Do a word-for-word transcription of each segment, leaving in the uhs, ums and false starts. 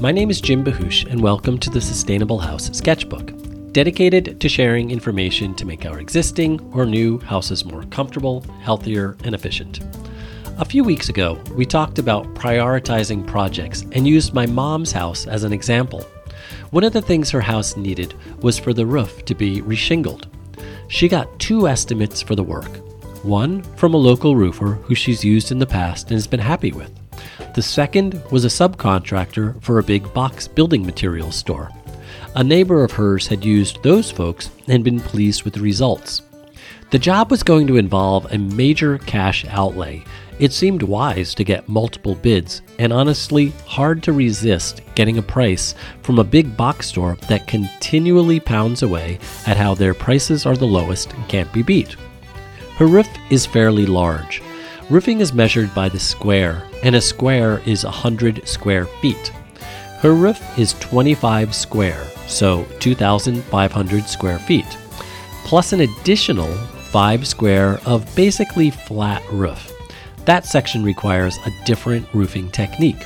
My name is Jim Bahush, and welcome to the Sustainable House Sketchbook, dedicated to sharing information to make our existing or new houses more comfortable, healthier, and efficient. A few weeks ago, we talked about prioritizing projects and used my mom's house as an example. One of the things her house needed was for the roof to be reshingled. She got two estimates for the work. One from a local roofer who she's used in the past and has been happy with. The second was a subcontractor for a big box building materials store. A neighbor of hers had used those folks and been pleased with the results. The job was going to involve a major cash outlay. It seemed wise to get multiple bids, and honestly hard to resist getting a price from a big box store that continually pounds away at how their prices are the lowest and can't be beat. Her roof is fairly large. Roofing is measured by the square, and a square is one hundred square feet. Her roof is twenty-five square, so two thousand five hundred square feet, plus an additional five square of basically flat roof. That section requires a different roofing technique.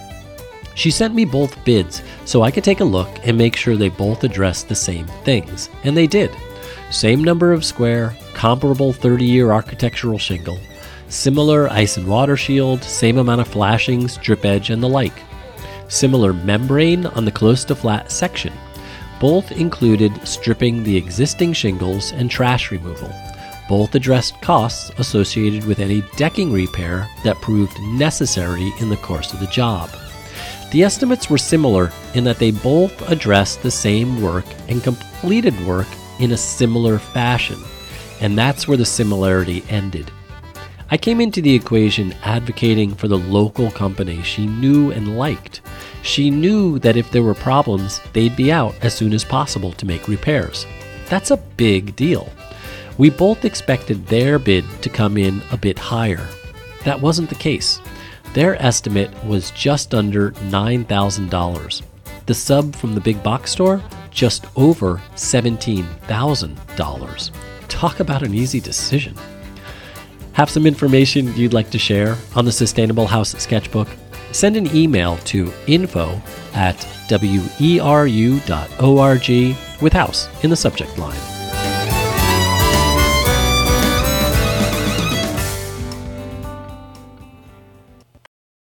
She sent me both bids so I could take a look and make sure they both addressed the same things, and they did. Same number of square, comparable thirty-year architectural shingle, similar ice and water shield, same amount of flashings, drip edge, and the like. Similar membrane on the close to flat section. Both included stripping the existing shingles and trash removal. Both addressed costs associated with any decking repair that proved necessary in the course of the job. The estimates were similar in that they both addressed the same work and completed work in a similar fashion, and that's where the similarity ended. I came into the equation advocating for the local company she knew and liked. She knew that if there were problems, they'd be out as soon as possible to make repairs. That's a big deal. We both expected their bid to come in a bit higher. That wasn't the case. Their estimate was just under nine thousand dollars. The sub from the big box store, just over seventeen thousand dollars. Talk about an easy decision. Have some information you'd like to share on the Sustainable House Sketchbook? Send an email to info at weru dot org with house in the subject line.